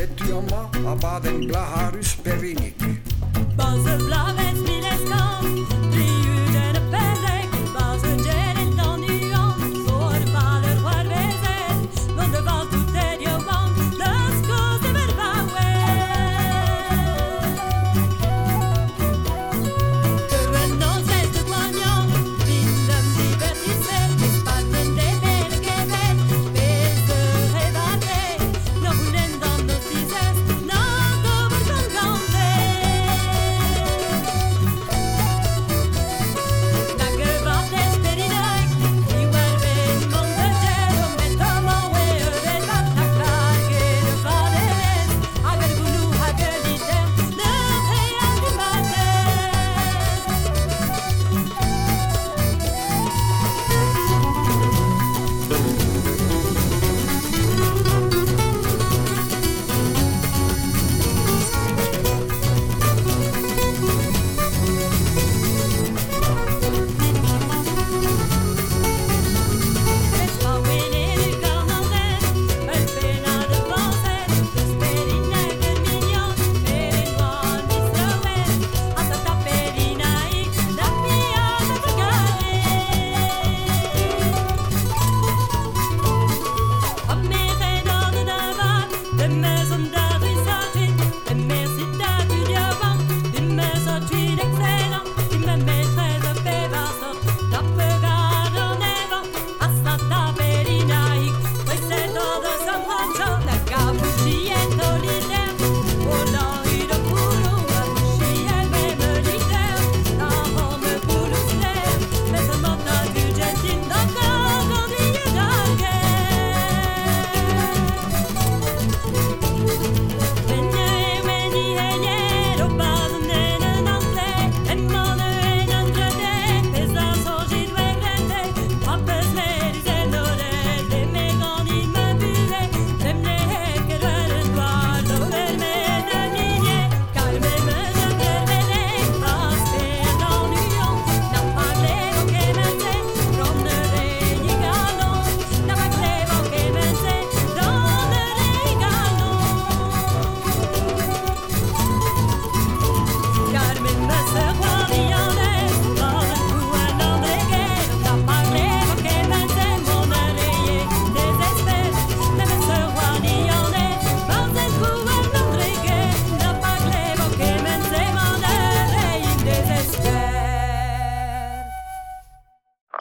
Settioma abaden blaharus perinic. Bazı blaves mileskans, triuden pedek, bazı gelen dan nuans, voor vader waar vezet, non de val tout er jovan, las cose verbaue. Uwen nos est de guagnon, vindem divertisser, spatten de bene gevet, beze revate, no vulen dan nos dices, no dober con grande.